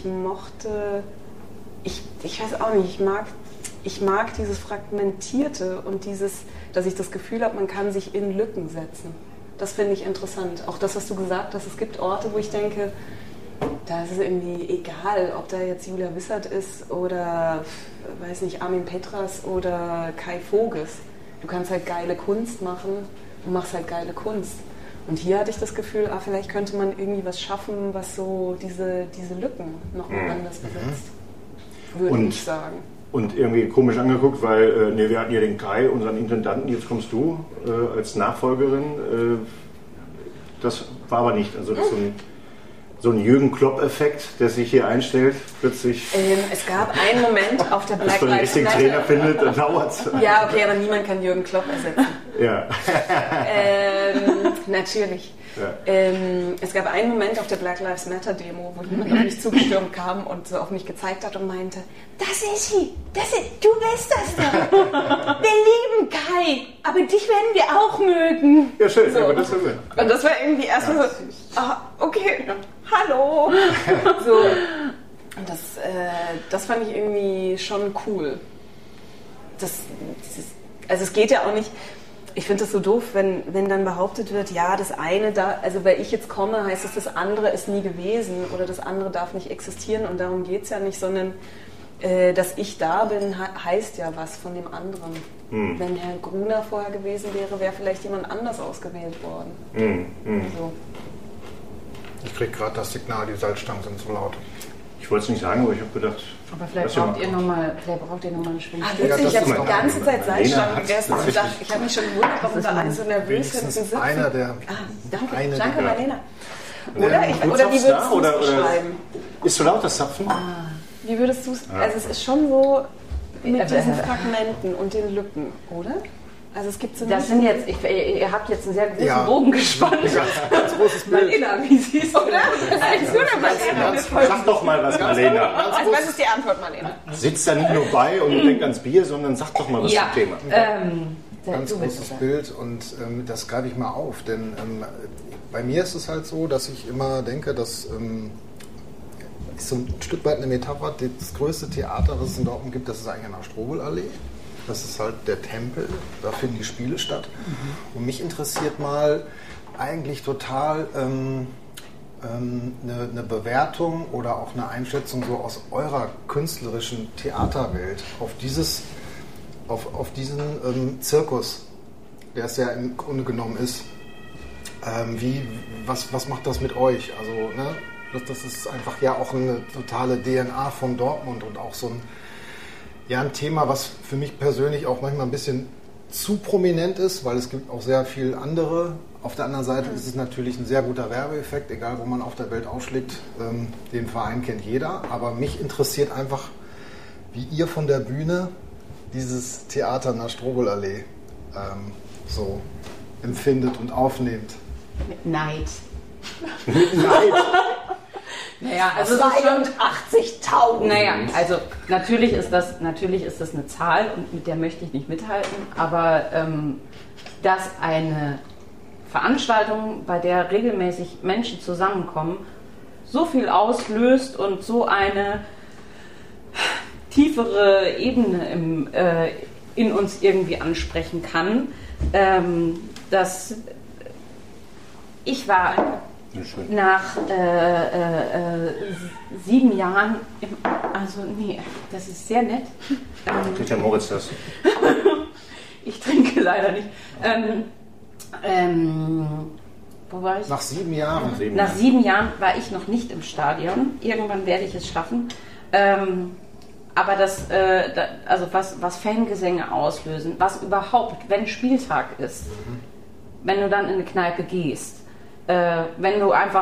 E: weiß auch nicht, ich mag dieses Fragmentierte und dass ich das Gefühl habe, man kann sich in Lücken setzen. Das finde ich interessant. Auch das, was du gesagt hast, es gibt Orte, wo ich denke, da ist es irgendwie egal, ob da jetzt Julia Wissert ist oder, weiß nicht, Armin Petras oder Kai Voges. Du kannst halt geile Kunst machen und machst halt geile Kunst. Und hier hatte ich das Gefühl, vielleicht könnte man irgendwie was schaffen, was so diese Lücken noch mal anders besetzt. Würde ich sagen.
B: Und irgendwie komisch angeguckt, weil wir hatten ja den Kai, unseren Intendanten, jetzt kommst du als Nachfolgerin. Das war aber nicht. Also das ist so ein Jürgen Klopp-Effekt, der sich hier einstellt, plötzlich.
E: Es gab einen Moment auf der Black Lives Matter.
B: Wenn du den richtigen Trainer findet, dann dauert es.
E: Ja, okay, aber niemand kann Jürgen Klopp ersetzen.
B: Ja.
E: Natürlich. Ja. Es gab einen Moment auf der Black Lives Matter Demo, wo jemand auf mich zugestürmt kam und so auf mich gezeigt hat und meinte, das ist sie, du bist das da. Wir lieben Kai, aber dich werden wir auch mögen.
B: Ja, schön.
E: So.
B: Aber das ist
E: und das war irgendwie erstmal so, okay, hallo. So. Und das fand ich irgendwie schon cool. Also es geht ja auch nicht. Ich finde es so doof, wenn dann behauptet wird, ja, das eine da, also weil ich jetzt komme, heißt es, das andere ist nie gewesen oder das andere darf nicht existieren und darum geht es ja nicht, sondern dass ich da bin, heißt ja was von dem anderen. Wenn Herr Gruner vorher gewesen wäre vielleicht jemand anders ausgewählt worden. Also.
C: Ich kriege gerade das Signal, die Salzstangen sind zu laut.
B: Ich wollte es nicht sagen, aber ich habe gedacht...
D: Aber vielleicht braucht ihr nochmal eine Schwingung.
E: Witzig, ich habe die ganze Zeit Salzstangen gegessen und ich habe mich schon gewundert, warum da alle so nervös sind.
C: Einer der...
E: Danke, Marlena. Oder wie würdest du es beschreiben?
B: Ist so laut, das Zapfen?
E: Wie würdest du es... Also es ist schon so mit diesen Fragmenten und den Lücken, oder? Also es gibt so
D: das sind jetzt, ihr habt jetzt einen sehr großen Bogen gespannt.
C: Ganz großes Bild.
E: Marlena, wie siehst du das?
B: Sag doch mal was, Marlena.
E: Also was ist die Antwort, Marlena?
B: Sitzt da nicht nur bei und denkt ans Bier, sondern sag doch mal was zum Thema.
C: Ganz großes Bild und das greife ich mal auf, denn bei mir ist es halt so, dass ich immer denke, dass ist so ein Stück weit eine Metapher, das größte Theater, was es in Dortmund gibt, das ist eigentlich an der Strobelallee. Das ist halt der Tempel, da finden die Spiele statt. Und mich interessiert mal eigentlich total eine Bewertung oder auch eine Einschätzung so aus eurer künstlerischen Theaterwelt auf diesen Zirkus, der es ja im Grunde genommen ist. Was macht das mit euch? Also, ne, das ist einfach ja auch eine totale DNA von Dortmund und auch so ein Thema, was für mich persönlich auch manchmal ein bisschen zu prominent ist, weil es gibt auch sehr viele andere Auf der anderen Seite ist es natürlich ein sehr guter Werbeeffekt, egal wo man auf der Welt aufschlägt. Den Verein kennt jeder, aber mich interessiert einfach, wie ihr von der Bühne dieses Theater in der Strobelallee so empfindet und aufnehmt.
D: Mit Neid.
C: Mit Neid?
D: Naja, also
E: 82.000.
D: Naja, also natürlich ist das eine Zahl und mit der möchte ich nicht mithalten, aber dass eine Veranstaltung, bei der regelmäßig Menschen zusammenkommen, so viel auslöst und so eine tiefere Ebene in uns irgendwie ansprechen kann, dass ich war nach 7 Jahren, das ist sehr nett.
B: Kriegt der Moritz das?
D: Ich trinke leider nicht. Wo war ich?
C: Nach 7 Jahren.
D: Nach 7 Jahren war ich noch nicht im Stadion. Irgendwann werde ich es schaffen. Aber was Fangesänge auslösen, was überhaupt, wenn Spieltag ist, wenn du dann in eine Kneipe gehst, wenn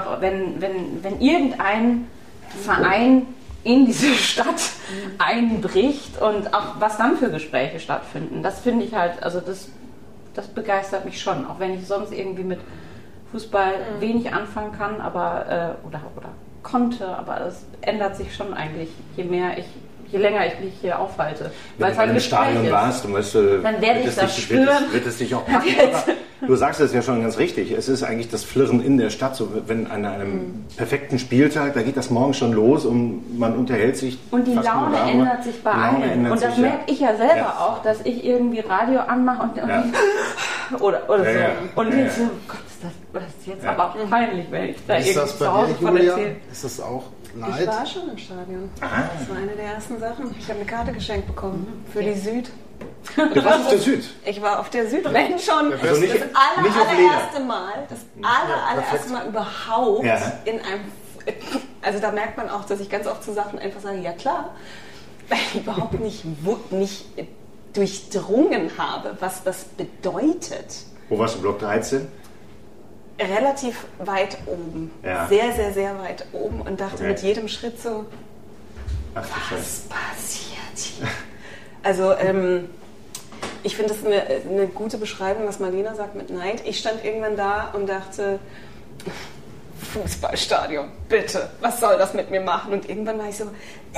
D: irgendein Verein in diese Stadt einbricht und auch was dann für Gespräche stattfinden, das finde ich halt, also das begeistert mich schon, auch wenn ich sonst irgendwie mit Fußball wenig anfangen kann, aber oder konnte, aber das ändert sich schon eigentlich, je länger ich mich hier aufhalte.
B: Wenn du halt im Stadion warst, dann
D: werde ich das spüren.
B: Wird es dich auch packen. Du sagst es ja schon ganz richtig. Es ist eigentlich das Flirren in der Stadt. So, wenn an einem perfekten Spieltag, da geht das morgen schon los und man unterhält sich.
D: Und die Laune ändert sich bei allen. Und das merke ich ja selber auch, dass ich irgendwie Radio anmache und oder so. Und jetzt so, Gott, das ist jetzt aber peinlich, wenn ich da irgendwie zu Hause von erzähle.
C: Ist das auch Neid?
E: Ich war schon im Stadion. Das war eine der ersten Sachen. Ich habe eine Karte geschenkt bekommen für die Süd.
B: Du warst auf der Süd?
E: Ich war auf der Süd, wenn schon
B: Also nicht,
E: das allererste Mal überhaupt in einem... Also da merkt man auch, dass ich ganz oft zu Sachen einfach sage, ja klar, weil ich überhaupt nicht durchdrungen habe, was das bedeutet.
B: Wo warst du, Block 13?
E: Relativ weit oben. Ja. Sehr, sehr, sehr weit oben und dachte mit jedem Schritt so, was passiert hier? Also ich finde das eine gute Beschreibung, was Marlena sagt mit Neid. Ich stand irgendwann da und dachte, Fußballstadion, bitte, was soll das mit mir machen? Und irgendwann war ich so,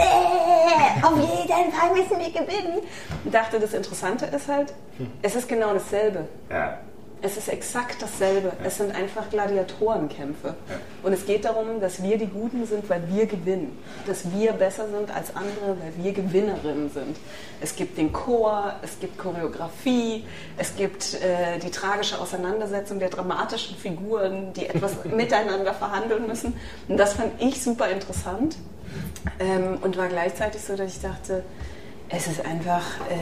E: auf jeden Fall müssen wir gewinnen. Und dachte, das Interessante ist halt, es ist genau dasselbe.
B: Ja.
E: Es ist exakt dasselbe. Es sind einfach Gladiatorenkämpfe. Und es geht darum, dass wir die Guten sind, weil wir gewinnen. Dass wir besser sind als andere, weil wir Gewinnerinnen sind. Es gibt den Chor, es gibt Choreografie, es gibt die tragische Auseinandersetzung der dramatischen Figuren, die etwas miteinander verhandeln müssen. Und das fand ich super interessant. Und war gleichzeitig so, dass ich dachte, es ist einfach...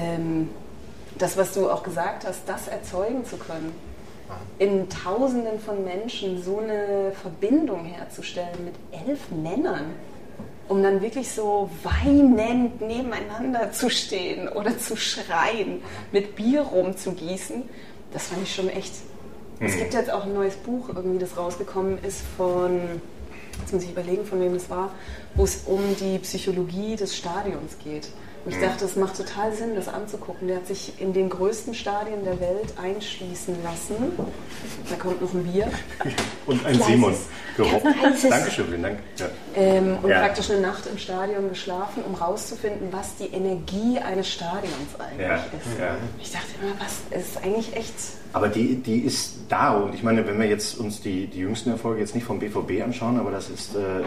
E: das, was du auch gesagt hast, das erzeugen zu können, in Tausenden von Menschen so eine Verbindung herzustellen mit 11 Männern, um dann wirklich so weinend nebeneinander zu stehen oder zu schreien, mit Bier rumzugießen, das fand ich schon echt. Es gibt jetzt auch ein neues Buch, irgendwie, das rausgekommen ist von, jetzt muss ich überlegen, von wem es war, wo es um die Psychologie des Stadions geht. Und ich dachte, es macht total Sinn, das anzugucken. Der hat sich in den größten Stadien der Welt einschließen lassen. Da kommt noch ein Bier.
B: Und ein Simon gerobbt. Dankeschön, vielen Dank. Ja.
E: Und praktisch eine Nacht im Stadion geschlafen, um rauszufinden, was die Energie eines Stadions eigentlich ist. Ja. Ich dachte immer, was ist eigentlich echt...
B: Aber die ist da. Und ich meine, wenn wir jetzt uns die jüngsten Erfolge jetzt nicht vom BVB anschauen, aber das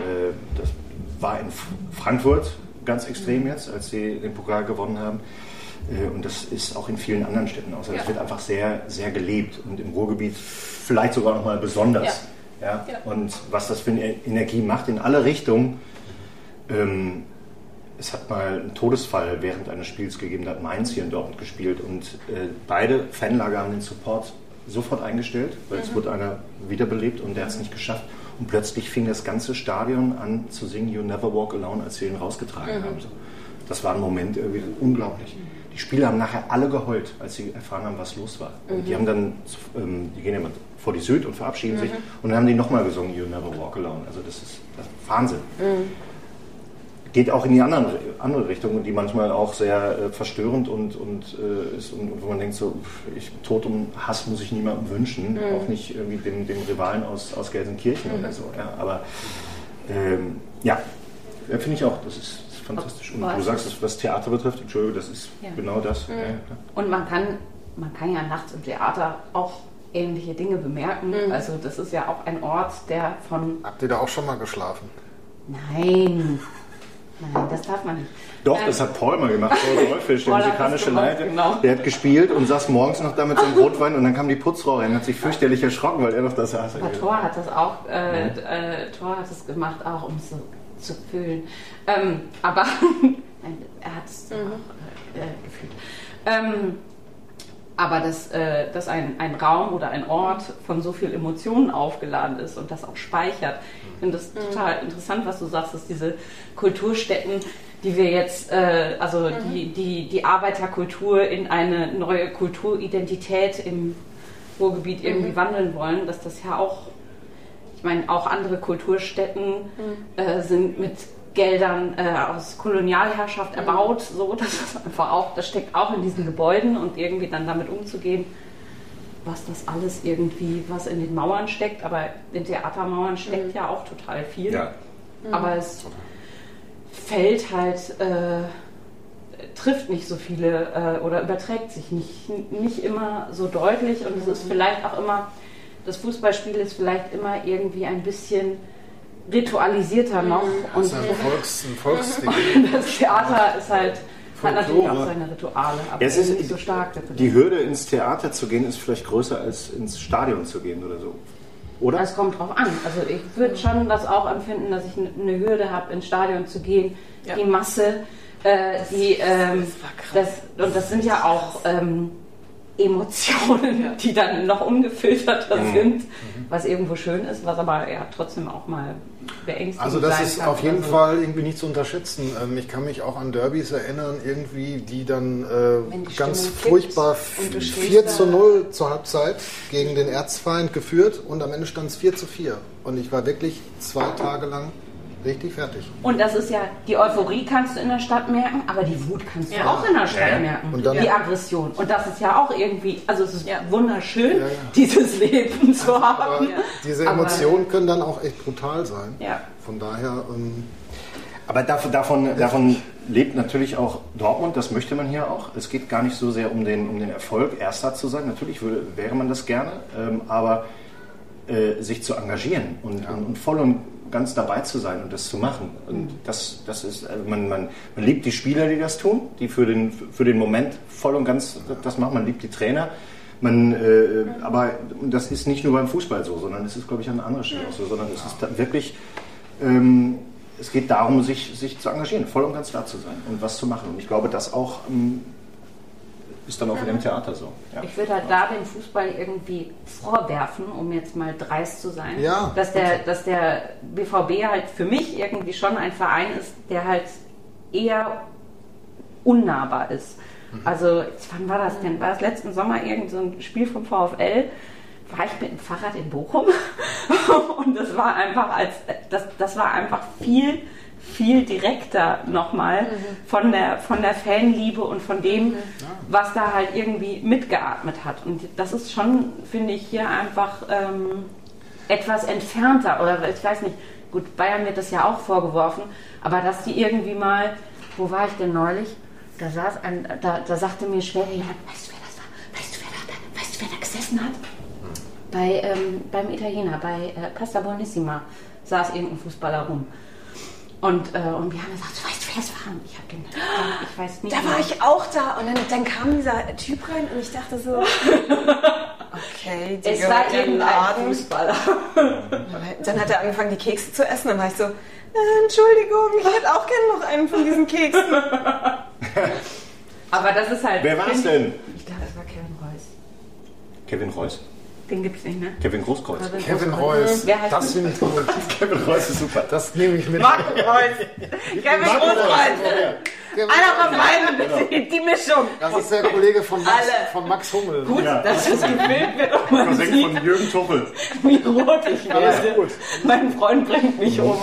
B: war in Frankfurt ganz extrem jetzt, als sie den Pokal gewonnen haben. Und das ist auch in vielen anderen Städten aus. Das wird einfach sehr, sehr gelebt und im Ruhrgebiet vielleicht sogar noch mal besonders. Ja. Und was das für eine Energie macht in alle Richtungen. Es hat mal einen Todesfall während eines Spiels gegeben, da hat Mainz hier in Dortmund gespielt und beide Fanlager haben den Support sofort eingestellt, weil es wurde einer wiederbelebt und der hat es nicht geschafft. Und plötzlich fing das ganze Stadion an zu singen You Never Walk Alone, als sie ihn rausgetragen haben. So. das war ein Moment irgendwie unglaublich. Die Spieler haben nachher alle geheult, als sie erfahren haben, was los war. Die haben dann, die gehen immer vor die Süd und verabschieden sich und dann haben die nochmal gesungen, You Never Walk Alone. Also das ist Wahnsinn. Geht auch in die andere Richtung, die manchmal auch sehr verstörend und ist und wo man denkt so, Tod und Hass muss ich niemandem wünschen, auch nicht irgendwie dem Rivalen aus Gelsenkirchen oder so. Ja, aber finde ich auch, das ist fantastisch. Und du sagst, was Theater betrifft, Entschuldigung, das ist genau das. Ja,
D: und man kann ja nachts im Theater auch ähnliche Dinge bemerken. Also das ist ja auch ein Ort, der von...
C: Habt ihr da auch schon mal geschlafen?
D: Nein, das darf man nicht.
B: Doch, das hat Paul mal gemacht, Paul Wolfisch, der musikalische Leiter. Genau. Der hat gespielt und saß morgens noch da mit seinem Rotwein und dann kam die Putzfrau rein und hat sich fürchterlich erschrocken, weil er noch das saß.
D: Aber Thor hat das auch, Thor hat es gemacht, auch um es so zu fühlen. Aber er hat es auch gefühlt. Aber dass ein Raum oder ein Ort von so viel Emotionen aufgeladen ist und das auch speichert. Ich finde das total interessant, was du sagst, dass diese Kulturstätten, die wir jetzt, die Arbeiterkultur in eine neue Kulturidentität im Ruhrgebiet irgendwie wandeln wollen, dass das ja auch, ich meine, auch andere Kulturstätten sind mit Geldern aus Kolonialherrschaft erbaut, so, das ist einfach auch, das steckt auch in diesen Gebäuden und irgendwie dann damit umzugehen, was das alles irgendwie, was in den Mauern steckt, aber in Theatermauern steckt ja auch total viel. Ja. Aber es fällt halt, trifft nicht so viele oder überträgt sich nicht immer so deutlich und es ist vielleicht auch immer, das Fußballspiel ist vielleicht immer irgendwie ein bisschen ritualisierter noch.
C: Und das ist ein Volksding.
D: Und das Theater ist halt, hat natürlich auch seine Rituale, aber
B: es ist
D: nicht so stark.
B: Die Hürde, ins Theater zu gehen, ist vielleicht größer als ins Stadion zu gehen oder so. Oder?
D: Es kommt drauf an. Also ich würde schon das auch empfinden, dass ich eine Hürde habe, ins Stadion zu gehen. Ja. Die Masse, das sind ja auch Emotionen, die dann noch ungefilterter sind, was irgendwo schön ist, was aber ja trotzdem auch mal beängstigend sein kann.
C: Also das ist auf jeden Fall irgendwie nicht zu unterschätzen. Ich kann mich auch an Derbys erinnern, irgendwie, die dann ganz furchtbar 4:0 zur Halbzeit gegen den Erzfeind geführt und am Ende stand es 4:4. Und ich war wirklich 2 Tage lang richtig fertig.
D: Und das ist ja, die Euphorie kannst du in der Stadt merken, aber die Wut kannst du auch in der Stadt merken. Und dann, die Aggression. Und das ist ja auch irgendwie, also es ist wunderschön, dieses Leben zu haben.
C: Aber diese Emotionen können dann auch echt brutal sein. Ja. Von daher...
B: aber davon lebt natürlich auch Dortmund, das möchte man hier auch. Es geht gar nicht so sehr um den Erfolg, Erster zu sein. Natürlich wäre man das gerne, aber sich zu engagieren und voll und ganz dabei zu sein und das zu machen. Und das ist, man liebt die Spieler, die das tun, die für den Moment voll und ganz das machen. Man liebt die Trainer. Aber das ist nicht nur beim Fußball so, sondern es ist, glaube ich, an anderer Stelle auch so, sondern es ist wirklich, es geht darum, sich zu engagieren, voll und ganz da zu sein und was zu machen. Und ich glaube, das auch ist dann auch in dem Theater so. Ja.
D: Ich würde halt da den Fußball irgendwie vorwerfen, um jetzt mal dreist zu sein, dass der BVB halt für mich irgendwie schon ein Verein ist, der halt eher unnahbar ist. Also, wann war das denn? War das letzten Sommer irgend so ein Spiel vom VfL? War ich mit dem Fahrrad in Bochum und das war einfach viel direkter nochmal von der Fanliebe und von dem, was da halt irgendwie mitgeatmet hat. Und das ist schon, finde ich, hier einfach etwas entfernter. Oder ich weiß nicht, gut, Bayern wird das ja auch vorgeworfen, aber dass die irgendwie mal, wo war ich denn neulich? Da sagte mir Schwede, weißt du, wer das war? Weißt du, wer da gesessen hat? Beim Italiener, bei Pasta Buonissima saß irgendein Fußballer rum. Und wir haben gesagt, weißt du, wer es war? Ich weiß nicht.
E: Da war ich auch da und dann kam dieser Typ rein und ich dachte so, okay,
D: es war irgendein Fußballer.
E: Dann hat er angefangen, die Kekse zu essen. Dann war ich so, Entschuldigung, ich hätte auch gerne noch einen von diesen Keksen.
D: Aber das ist halt...
B: Wer war es denn?
D: Ich glaube, es war Kevin Reus.
B: Kevin Reus?
D: Den gibt's nicht, ne?
B: Kevin Großkreuz.
C: Kevin Reus.
D: Wer heißt
C: Das finde ich gut.
B: Kevin Reus ist super.
C: Das nehme ich mit.
D: Marco Reus. Kevin Großkreuz. Einer von beiden. Die Mischung.
C: Das ist der Kollege von Max Hummel.
D: Gut, dass das gefilmt wird und man
B: Cousin
D: sieht,
B: von Jürgen Tuchel.
D: wie rot ich werde. Mein Freund bringt mich um.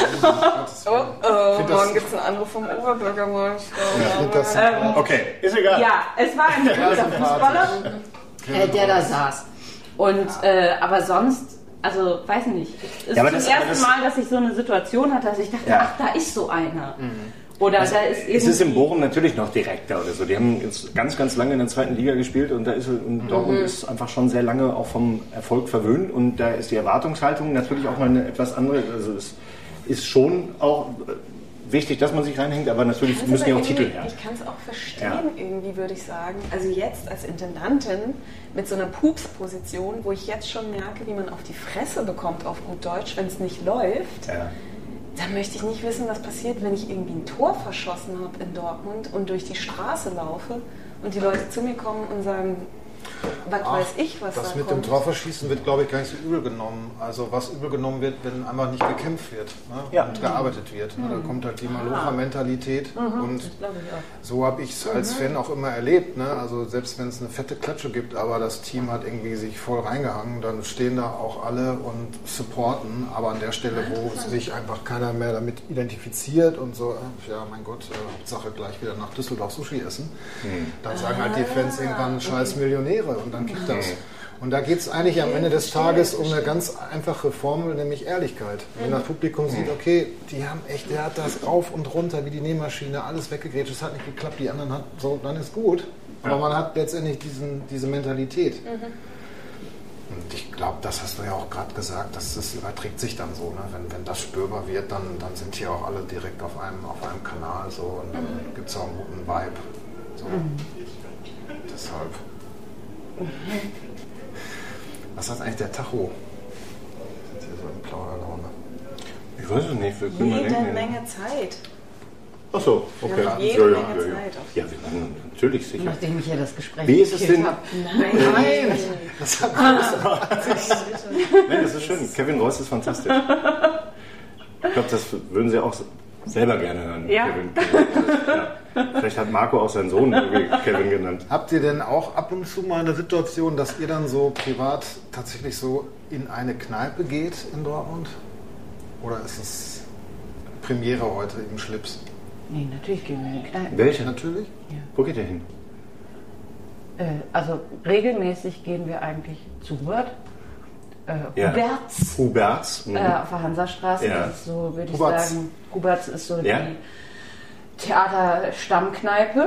E: Morgen gibt es einen Anruf vom Oberbürgermeister.
B: Okay, ist egal.
D: Ja, es war ein guter Fußballer, der da saß. Und, aber sonst, also, weiß nicht. Es ist
B: Ja, aber
D: das
B: das
D: erste Mal, dass ich so eine Situation hatte, dass ich dachte, ach, da ist so einer. Oder da ist irgendwie...
B: Es ist in Bochum natürlich noch direkter oder so. Die haben jetzt ganz, ganz lange in der zweiten Liga gespielt und Dortmund ist einfach schon sehr lange auch vom Erfolg verwöhnt und da ist die Erwartungshaltung natürlich auch mal eine etwas andere. Also es ist schon auch wichtig, dass man sich reinhängt, aber natürlich müssen ja auch Titel her.
E: Ich kann es auch verstehen, irgendwie würde ich sagen. Also jetzt als Intendantin mit so einer Pups-Position, wo ich jetzt schon merke, wie man auf die Fresse bekommt, auf gut Deutsch, wenn es nicht läuft.
B: Ja.
E: Dann möchte ich nicht wissen, was passiert, wenn ich irgendwie ein Tor verschossen habe in Dortmund und durch die Straße laufe und die Leute zu mir kommen und sagen, was weiß ich, was da
C: Das
E: kommt.
C: mit dem Torverschießen wird, glaube ich, gar nicht so übel genommen. Also was übel genommen wird, wenn einfach nicht gekämpft wird, ne? Und gearbeitet wird. Ne? Da kommt halt die Malocha-Mentalität. Und so habe ich es als Fan auch immer erlebt. Ne? Also selbst wenn es eine fette Klatsche gibt, aber das Team hat irgendwie sich voll reingehangen, dann stehen da auch alle und supporten. Aber an der Stelle, wo sich einfach keiner mehr damit identifiziert und so, ja mein Gott, Hauptsache gleich wieder nach Düsseldorf Sushi essen, dann sagen halt die Fans irgendwann scheiß Millionäre. Und dann kickt das. Und da geht es eigentlich am Ende des Tages um eine ganz einfache Formel, nämlich Ehrlichkeit. Wenn das Publikum sieht, okay, die haben echt, der hat das rauf und runter wie die Nähmaschine, alles weggegrätscht, es hat nicht geklappt, die anderen hat so, dann ist gut. Aber man hat letztendlich diese Mentalität. Und ich glaube, das hast du ja auch gerade gesagt, das überträgt sich dann so. Ne? Wenn das spürbar wird, dann sind hier auch alle direkt auf einem Kanal so und dann gibt es auch einen guten Vibe. So. Deshalb. Was hat eigentlich der Tacho? Ist hier so in Plauderlaune.
B: Ich weiß es nicht. Wir können mal
E: Jede
B: denken.
E: Menge Zeit.
B: Ach so, okay.
E: Wir haben jede Menge Zeit.
B: Ja, wir machen natürlich sicher.
D: Nachdem ich ja das Gespräch
B: Wie ist es denn?
D: habe.
E: Nein.
C: Das hat
B: Nein, das ist schön. Kevin Reus ist fantastisch. Ich glaube, das würden Sie auch selber gerne hören.
D: Ja.
B: Kevin. Ja. Vielleicht hat Marco auch seinen Sohn irgendwie Kevin genannt.
C: Habt ihr denn auch ab und zu mal eine Situation, dass ihr dann so privat tatsächlich so in eine Kneipe geht in Dortmund? Oder ist es Premiere heute im Schlips?
D: Nee, natürlich gehen wir in die Kneipe.
B: Welche?
C: Natürlich?
B: Wo geht ihr hin?
D: Also regelmäßig gehen wir eigentlich zu Hubert.
B: Ja.
D: Huberts.
B: Huberts. Mhm.
D: Auf der Hansastraße.
B: Ja.
D: Das ist so, würde ich
C: Huberts.
D: sagen, Huberts ist so
B: Ja.
D: die Theaterstammkneipe.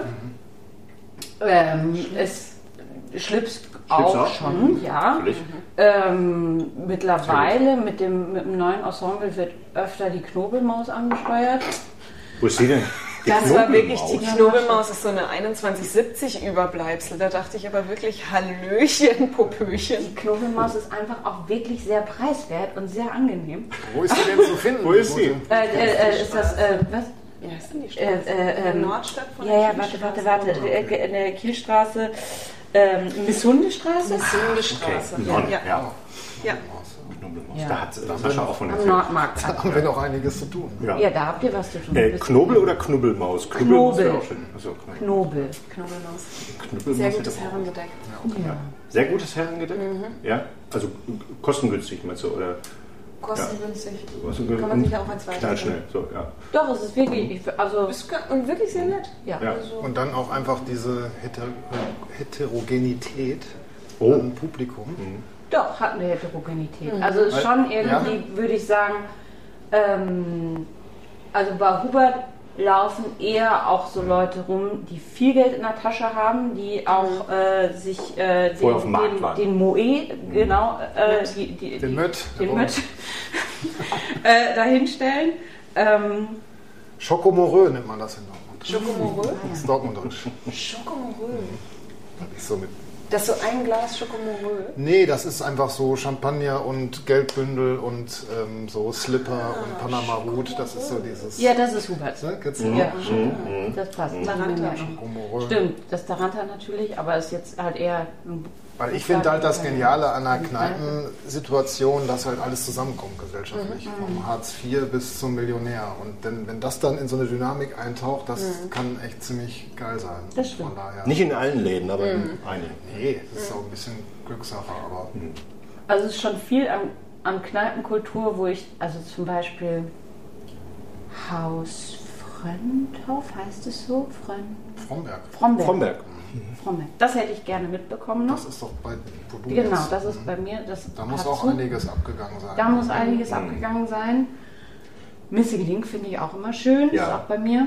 D: Es Schlips auch schon, ja.
B: Natürlich.
D: Mittlerweile mit dem neuen Ensemble wird öfter die Knobelmaus angesteuert.
B: Wo ist sie denn? Die
E: Das war wirklich, die
B: Knobelmaus?
E: Knobelmaus ist so eine 2170 Überbleibsel. Da dachte ich aber wirklich, Hallöchen, Popöchen.
D: Die Knobelmaus ist einfach auch wirklich sehr preiswert und sehr angenehm.
C: Wo ist sie denn zu finden?
B: Wo ist sie?
D: Ist das, was?
E: Wie heißt denn die Straße? Nordstadt von
D: Ja,
E: der
D: warte. In der Kielstraße, Misshundestraße?
E: Hundestraße.
B: Okay. Nord,
E: Ja.
B: ja.
E: Ja.
B: Da hat Sascha auch von
D: Am
B: erzählt.
D: Nordmarkt.
C: Da haben wir noch einiges zu tun.
B: Ja.
D: Ja, da habt ihr was zu tun.
B: Knobel oder Knubbelmaus? Knubbelmaus wäre auch schön. Achso,
D: Knobel.
E: Knobelmaus.
B: Knubbelmaus
E: Sehr
B: hätte
E: gutes
B: auch-
E: Herrengedeck.
D: Ja.
B: Sehr gutes Herrengedeck? Ja? Also kostengünstig, meinst du? Oder
E: Kostengünstig.
B: also,
E: Kann man sich auch als weiter.
B: knallschnell. So, ja.
D: Doch, es ist wirklich, also,
E: Und wirklich sehr nett.
D: ja.
B: Ja.
C: Und dann auch einfach diese Heterogenität
B: Oh.
C: am Publikum.
D: Doch, hat eine Heterogenität. Also ist schon irgendwie, würde ich sagen, also bei Hubert laufen eher auch so Leute rum, die viel Geld in der Tasche haben, die auch sich
B: Vorher auf dem Markt waren.
D: den Moe, genau,
C: Den Mött.
D: dahinstellen.
C: Schokomoreux nennt man das in Dortmund.
E: Schokomoreux?
C: Das ist Dortmunderisch.
E: Schokomoreux.
C: Nicht so mit.
E: Das ist so ein Glas Schokomoreux.
C: Nee, das ist einfach so Champagner und Geldbündel und so Slipper und Panama-Hut. Das ist so dieses.
D: Ja, das ist Hubert.
C: Ne? Kennst du?
D: Ja, das passt.
E: Taranta.
C: Schokomoreux.
D: Stimmt, das Taranta natürlich, aber ist jetzt halt eher ein
C: Weil ich finde halt das Geniale an einer Kneipensituation, dass halt alles zusammenkommt gesellschaftlich. Vom Hartz IV bis zum Millionär. Und wenn das dann in so eine Dynamik eintaucht, das kann echt ziemlich geil sein.
D: Das stimmt.
C: Von daher.
B: Nicht in allen Läden, aber in einigen.
C: Nee, das ist auch ein bisschen Glückssache, aber.
D: Also es ist schon viel an Kneipenkultur, wo ich, also zum Beispiel Haus Fröndhoff, heißt es so? Fromberg. Das hätte ich gerne mitbekommen noch.
C: Das ist doch bei wo du
D: Genau,
C: jetzt,
D: das ist bei mir.
C: da muss auch einiges abgegangen sein.
D: Da muss einiges abgegangen sein. Missing Link finde ich auch immer schön, ist auch bei mir.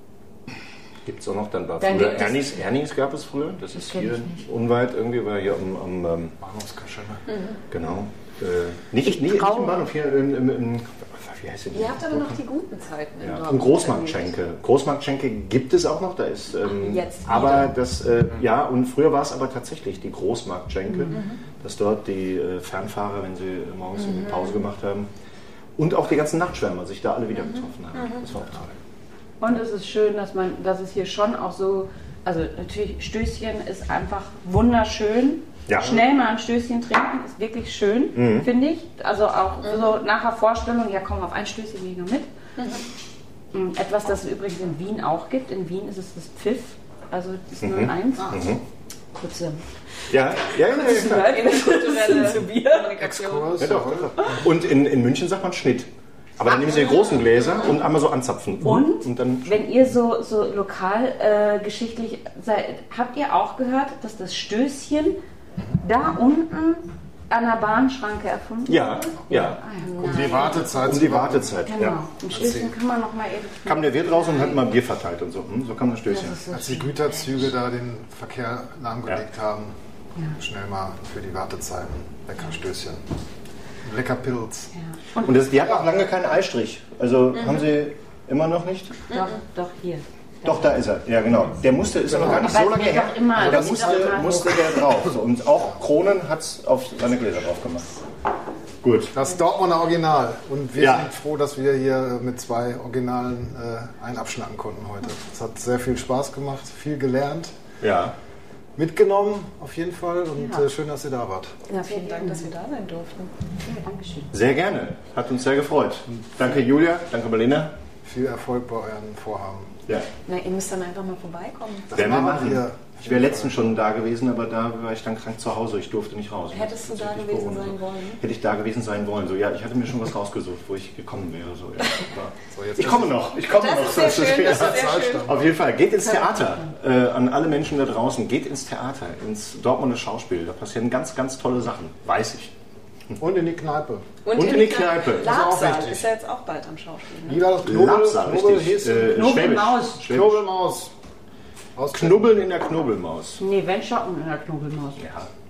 B: Gibt es auch noch, dann war früher Ernies gab es früher, das ist hier unweit irgendwie, war hier am
C: Bahnhofskaschemme.
B: Genau. Nicht im Bahnhof, hier wie heißt
E: Ihr habt aber noch die guten Zeiten in Dortmund.
B: Und Großmarktschenke. Großmarktschenke gibt es auch noch, da ist
E: jetzt
B: aber das, und früher war es aber tatsächlich die Großmarktschenke, dass dort die Fernfahrer, wenn sie morgens eine Pause gemacht haben, und auch die ganzen Nachtschwärmer sich da alle wieder getroffen haben. Das war auch toll.
D: Und es ist schön, dass es hier schon auch so, also natürlich Stößchen ist einfach wunderschön.
B: Ja.
D: Schnell mal ein Stößchen trinken ist wirklich schön, finde ich. Also auch so nach der Vorstellung, ja komm, auf ein Stößchen gehe ich noch mit. Etwas, das es übrigens in Wien auch gibt. In Wien ist es das Pfiff, also das 01. Kurze.
B: Ja.
E: Kulturelle
C: Exkurs.
B: Ja, doch. Und in München sagt man Schnitt. Aber dann nehmen Sie die großen Gläser und einmal so anzapfen.
D: Und
B: dann
D: wenn ihr so lokal geschichtlich seid, habt ihr auch gehört, dass das Stößchen da unten an der Bahnschranke erfunden wurde?
B: Ja.
C: Um die Wartezeit.
D: Genau.
B: Ja.
D: Im Stößchen kann man noch mal eben...
B: Kam der Wirt raus und hat mal Bier verteilt und so. So kam das Stößchen.
C: Als die Güterzüge da den Verkehr lahmgelegt haben, schnell mal für die Wartezeiten. Lecker Stößchen. Lecker Pilz.
D: Ja.
B: Und die hat auch lange keinen Eistrich. Also haben Sie immer noch nicht?
D: Doch, hier.
B: Doch, da ist er. Ja, genau. Der ist aber gar nicht so lange her. Da musste der drauf. So. Und auch Kronen hat es auf seine Gläser drauf gemacht. Gut.
C: Das Dortmunder Original. Und wir sind froh, dass wir hier mit 2 Originalen einen abschnacken konnten heute. Es hat sehr viel Spaß gemacht, viel gelernt.
B: Ja.
C: Mitgenommen, auf jeden Fall. Und schön, dass ihr da wart.
E: Ja, vielen Dank, dass wir da sein durften.
D: Ja, Dankeschön.
B: Sehr gerne. Hat uns sehr gefreut. Danke Julia, danke Marlene.
C: Viel Erfolg bei euren Vorhaben.
B: Ja.
E: Na, ihr müsst dann einfach mal vorbeikommen.
C: Das machen wir.
B: Ich wäre letztens schon da gewesen, aber da war ich dann krank zu Hause. Ich durfte nicht raus.
E: Hättest du da gewesen sein wollen?
B: Hätte ich da gewesen sein wollen. So, ja, ich hatte mir schon was rausgesucht, wo ich gekommen wäre. So, ja.
C: So, jetzt
B: Ich komme noch.
E: Das ist sehr schön.
B: Auf jeden Fall, geht ins Theater. An alle Menschen da draußen, geht ins Theater, ins Dortmunder Schauspiel. Da passieren ganz, ganz tolle Sachen. Weiß ich.
C: Und in die Kneipe.
B: Und in die Kneipe.
E: Labsaal ist ja jetzt auch bald am Schauspiel. Ne?
C: Wie war das?
B: Knobelmaus.
C: Knobelmaus.
B: Knubbeln in der Knobelmaus.
D: Nee, wenn Schocken in der Knobelmaus.
B: Ja.